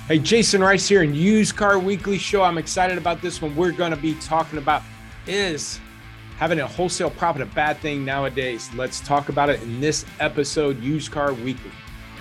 Hey, Jason Rice here in Used Car Weekly Show. I'm excited about this one. We're going to be talking about, is having a wholesale profit a bad thing nowadays? Let's talk about it in this episode, Used Car Weekly.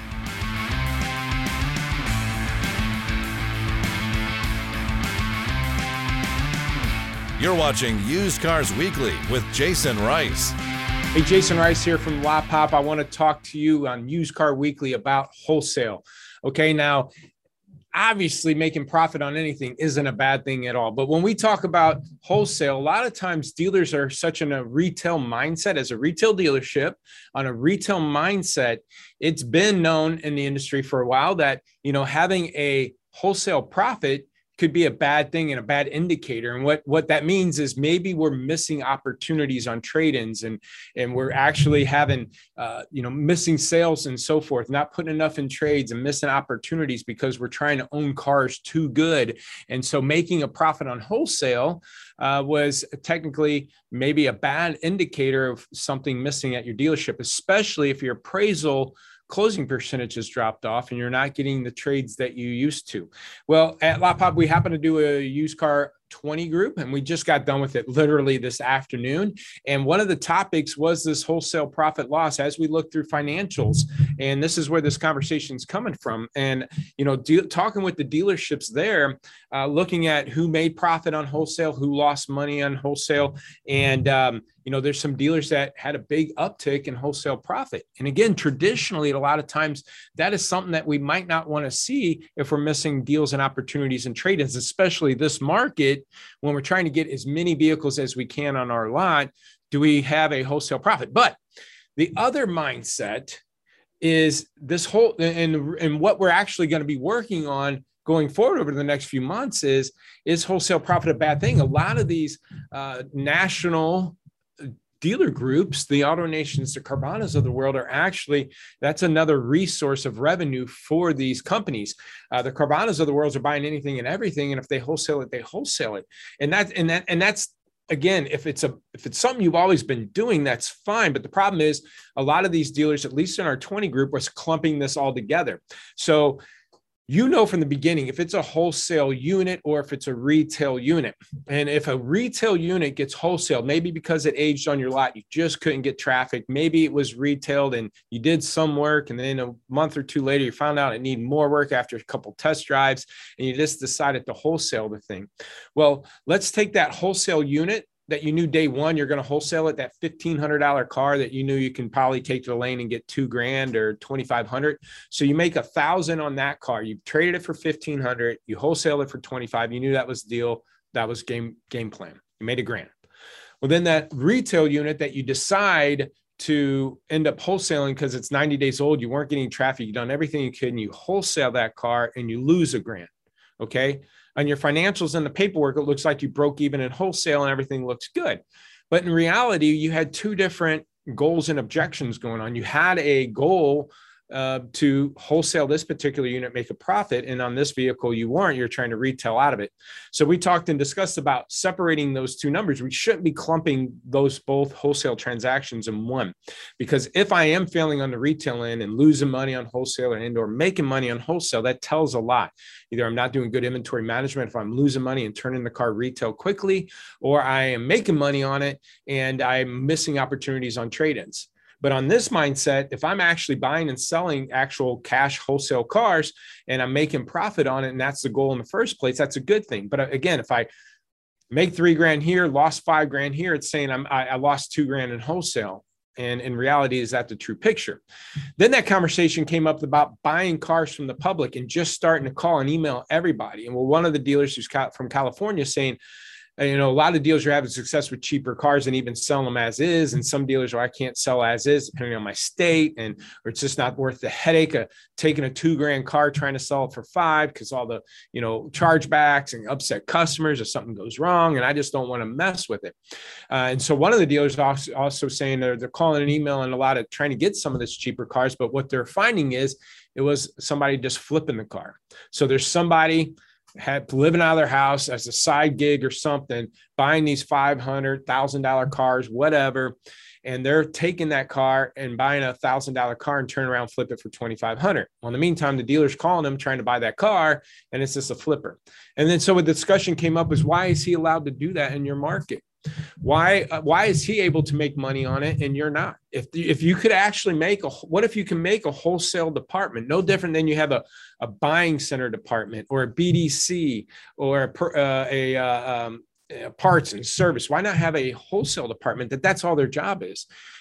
You're watching Used Cars Weekly with Jason Rice. Hey, Jason Rice here from La Pop. I want to talk to you on Used Car Weekly about wholesale. Okay, now, obviously making profit on anything isn't a bad thing at all. But when we talk about wholesale, a lot of times dealers are such in a retail mindset. As a retail dealership on a retail mindset, it's been known in the industry for a while that, having a wholesale profit could be a bad thing and a bad indicator. And what that means is maybe we're missing opportunities on trade-ins and we're actually having, missing sales and so forth, not putting enough in trades and missing opportunities because we're trying to own cars too good. And so making a profit on wholesale was technically maybe a bad indicator of something missing at your dealership, especially if your appraisal closing percentage has dropped off and you're not getting the trades that you used to. Well, at La Pop, we happen to do a used car 20 group, and we just got done with it literally this afternoon. And one of the topics was this wholesale profit loss as we look through financials. And this is where this conversation is coming from. And, talking with the dealerships there, looking at who made profit on wholesale, who lost money on wholesale. And, there's some dealers that had a big uptick in wholesale profit. And again, traditionally, a lot of times that is something that we might not want to see if we're missing deals and opportunities and trade-ins, especially this market. When we're trying to get as many vehicles as we can on our lot, do we have a wholesale profit? But the other mindset is this whole, and what we're actually going to be working on going forward over the next few months is wholesale profit a bad thing? A lot of these national dealer groups, the AutoNations, the Carvanas of the world are actually, that's another resource of revenue for these companies. The Carvanas of the world are buying anything and everything. And if they wholesale it, they wholesale it. And that's, again, if it's something you've always been doing, that's fine. But the problem is a lot of these dealers, at least in our 20 group, was clumping this all together. So from the beginning, if it's a wholesale unit or if it's a retail unit. And if a retail unit gets wholesaled, maybe because it aged on your lot, you just couldn't get traffic. Maybe it was retailed and you did some work, and then a month or two later, you found out it needed more work after a couple test drives, and you just decided to wholesale the thing. Well, let's take that wholesale unit that you knew day one, you're going to wholesale it, that $1,500 car that you knew you can probably take to the lane and get $2,000 or $2,500. So you make $1,000 on that car. You traded it for $1,500. You wholesale it for $25. You knew that was the deal. That was game plan. You made $1,000. Well, then that retail unit that you decide to end up wholesaling because it's 90 days old, you weren't getting traffic, you've done everything you could, and you wholesale that car and you lose $1,000. Okay. On your financials and the paperwork, it looks like you broke even in wholesale and everything looks good. But in reality, you had two different goals and objections going on. You had a goal to wholesale this particular unit, make a profit. And on this vehicle, you weren't, you're trying to retail out of it. So we talked and discussed about separating those two numbers. We shouldn't be clumping those both wholesale transactions in one, because if I am failing on the retail end and losing money on wholesale and or making money on wholesale, that tells a lot. Either I'm not doing good inventory management if I'm losing money and turning the car retail quickly, or I am making money on it and I'm missing opportunities on trade-ins. But on this mindset, if I'm actually buying and selling actual cash wholesale cars and I'm making profit on it, and that's the goal in the first place, that's a good thing. But again, if I make $3,000 here, lost $5,000 here, it's saying I lost $2,000 in wholesale. And in reality, is that the true picture? Then that conversation came up about buying cars from the public and just starting to call and email everybody. And well, one of the dealers who's from California saying, a lot of dealers are having success with cheaper cars and even selling them as is. And some dealers are, I can't sell as is, depending on my state, or it's just not worth the headache of taking a $2,000 car, trying to sell it for $5,000 because all the, chargebacks and upset customers if something goes wrong. And I just don't want to mess with it. And so one of the dealers also saying they're calling and emailing a lot of trying to get some of this cheaper cars. But what they're finding is it was somebody just flipping the car. So there's somebody had living out of their house as a side gig or something, buying these $500,000 cars, whatever. and they're taking that car and buying $1,000 car and turn around, flip it for $2,500. Well, in the meantime, the dealer's calling them, trying to buy that car, and it's just a flipper. And then so a discussion came up is, why is he allowed to do that in your market? Why is he able to make money on it and you're not? If you could actually what if you can make a wholesale department, no different than you have a buying center department or a BDC or a parts and service? Why not have a wholesale department that's all their job is?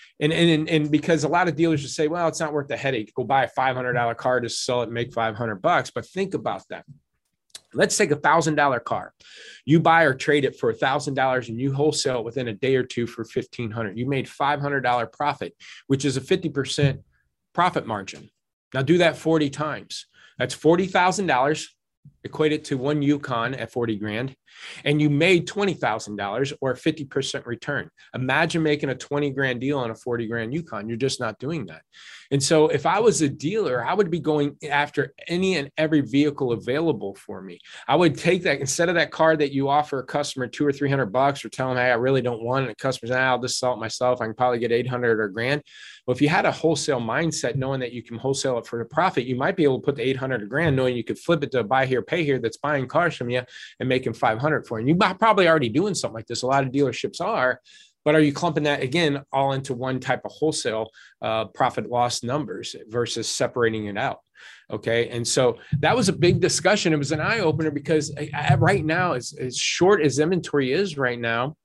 And because a lot of dealers just say, well, it's not worth the headache. Go buy a $500 car to sell it and make $500. But think about that. Let's take a $1,000 car. You buy or trade it for $1,000 and you wholesale it within a day or two for $1,500. You made $500 profit, which is a 50% profit margin. Now do that 40 times. That's $40,000. Equate it to one Yukon at 40 grand, and you made $20,000 or a 50% return. Imagine making a 20 grand deal on a 40 grand Yukon. You're just not doing that. And so if I was a dealer, I would be going after any and every vehicle available for me. I would take that, instead of that car that you offer a customer $200 or $300 or tell them, hey, I really don't want it. And the customer's, I'll just sell it myself. I can probably get 800 or $1,000. Well, if you had a wholesale mindset, knowing that you can wholesale it for a profit, you might be able to put the 800 or $1,000, knowing you could flip it to a buy here, pay here that's buying cars from you and making 500 for you. And you're probably already doing something like this. A lot of dealerships are. But are you clumping that, again, all into one type of wholesale profit loss numbers versus separating it out? Okay. And so that was a big discussion. It was an eye opener because right now, as short as inventory is right now,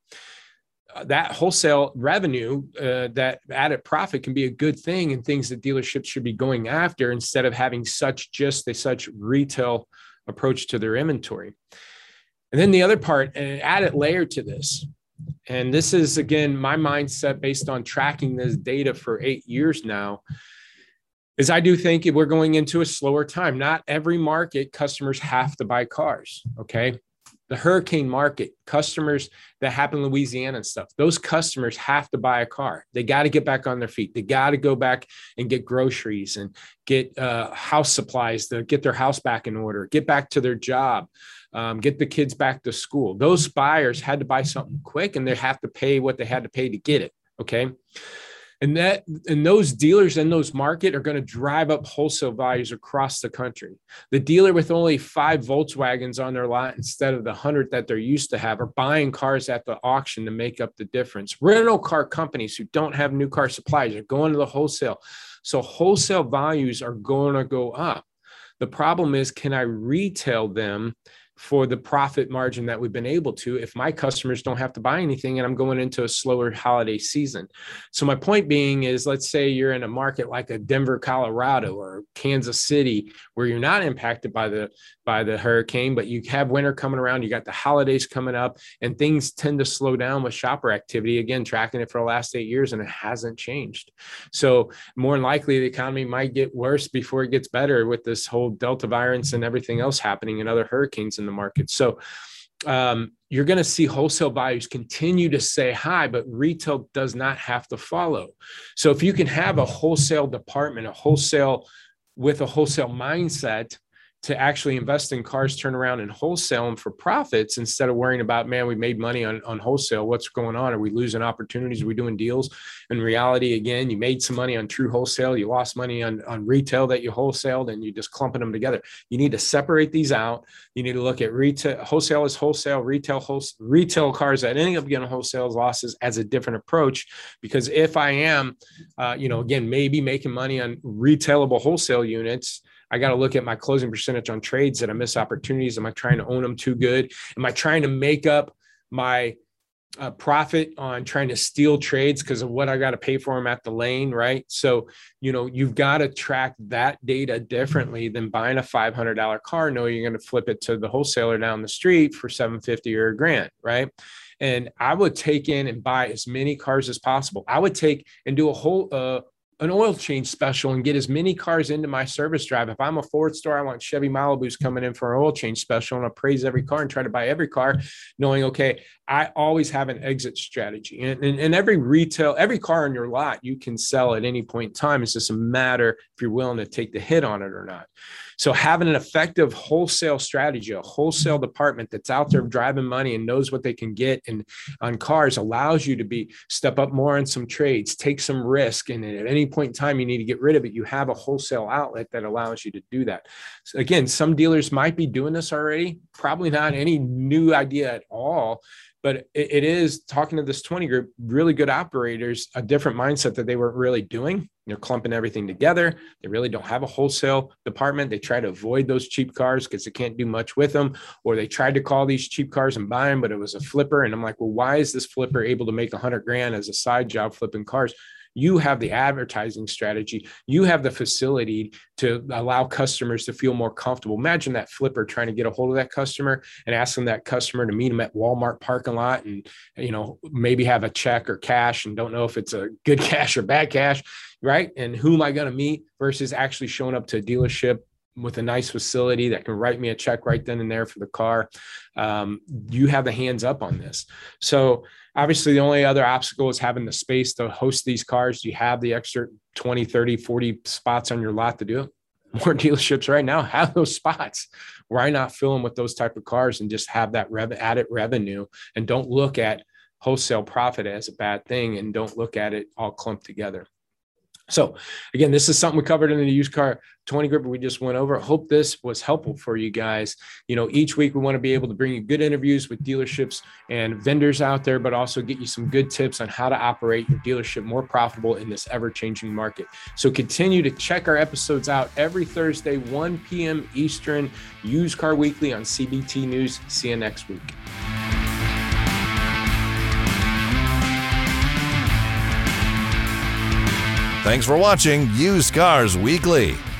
that wholesale revenue, that added profit can be a good thing, and things that dealerships should be going after instead of having such retail approach to their inventory. And then the other part, an added layer to this, and this is, again, my mindset based on tracking this data for 8 years now, is I do think we're going into a slower time. Not every market customers have to buy cars, okay? The hurricane market, customers that happen in Louisiana and stuff, those customers have to buy a car. They got to get back on their feet. They got to go back and get groceries and get house supplies to get their house back in order, get back to their job, get the kids back to school. Those buyers had to buy something quick, and they have to pay what they had to pay to get it, okay? And those dealers in those market are going to drive up wholesale values across the country. The dealer with only 5 Volkswagens on their lot instead of the 100 that they're used to have are buying cars at the auction to make up the difference. Rental car companies who don't have new car supplies are going to the wholesale. So wholesale values are going to go up. The problem is, can I retail them for the profit margin that we've been able to if my customers don't have to buy anything and I'm going into a slower holiday season? So my point being is, let's say you're in a market like a Denver, Colorado, or Kansas City, where you're not impacted by the hurricane, but you have winter coming around, you got the holidays coming up, and things tend to slow down with shopper activity. Again, tracking it for the last 8 years, and it hasn't changed. So more than likely, the economy might get worse before it gets better with this whole Delta virus and everything else happening and other hurricanes in the market. So you're going to see wholesale values continue to stay high, but retail does not have to follow. So if you can have a wholesale department, a wholesale mindset to actually invest in cars, turn around and wholesale them for profits instead of worrying about, man, we made money on wholesale. What's going on? Are we losing opportunities? Are we doing deals? In reality, again, you made some money on true wholesale. You lost money on retail that you wholesaled, and you just clumping them together. You need to separate these out. You need to look at retail. Wholesale is wholesale. Retail cars that ending up getting wholesale losses as a different approach. Because if I am, again, maybe making money on retailable wholesale units, I got to look at my closing percentage on trades that I miss opportunities. Am I trying to own them too good? Am I trying to make up my profit on trying to steal trades because of what I got to pay for them at the lane, right? So, you've got to track that data differently than buying a $500 car, knowing you're going to flip it to the wholesaler down the street for $750 or $1,000, right? And I would take in and buy as many cars as possible. I would take and do a whole an oil change special and get as many cars into my service drive. If I'm a Ford store, I want Chevy Malibus coming in for an oil change special, and appraise every car and try to buy every car, knowing, okay, I always have an exit strategy. And every car in your lot, you can sell at any point in time. It's just a matter if you're willing to take the hit on it or not. So having an effective wholesale strategy, a wholesale department that's out there driving money and knows what they can get and on cars allows you to step up more on some trades, take some risk. And at any point in time, you need to get rid of it. You have a wholesale outlet that allows you to do that. So again, some dealers might be doing this already, probably not any new idea at all. But it is, talking to this 20 group, really good operators, a different mindset that they weren't really doing. They're clumping everything together. They really don't have a wholesale department. They try to avoid those cheap cars because they can't do much with them. Or they tried to call these cheap cars and buy them, but it was a flipper. And I'm like, well, why is this flipper able to make $100,000 as a side job flipping cars? You have the advertising strategy. You have the facility to allow customers to feel more comfortable. Imagine that flipper trying to get a hold of that customer and asking that customer to meet them at Walmart parking lot and, maybe have a check or cash and don't know if it's a good cash or bad cash, right? And who am I going to meet versus actually showing up to a dealership with a nice facility that can write me a check right then and there for the car. You have the hands up on this. So obviously the only other obstacle is having the space to host these cars. Do you have the extra 20, 30, 40 spots on your lot to do it? More dealerships right now have those spots. Why not fill them with those type of cars and just have that added revenue, and don't look at wholesale profit as a bad thing, and don't look at it all clumped together. So again, this is something we covered in the used car 20 group we just went over. I hope this was helpful for you guys. Each week we want to be able to bring you good interviews with dealerships and vendors out there, but also get you some good tips on how to operate your dealership more profitable in this ever-changing market. So continue to check our episodes out every Thursday, 1 p.m. Eastern, Used Car Weekly on CBT News. See you next week. Thanks for watching Used Cars Weekly.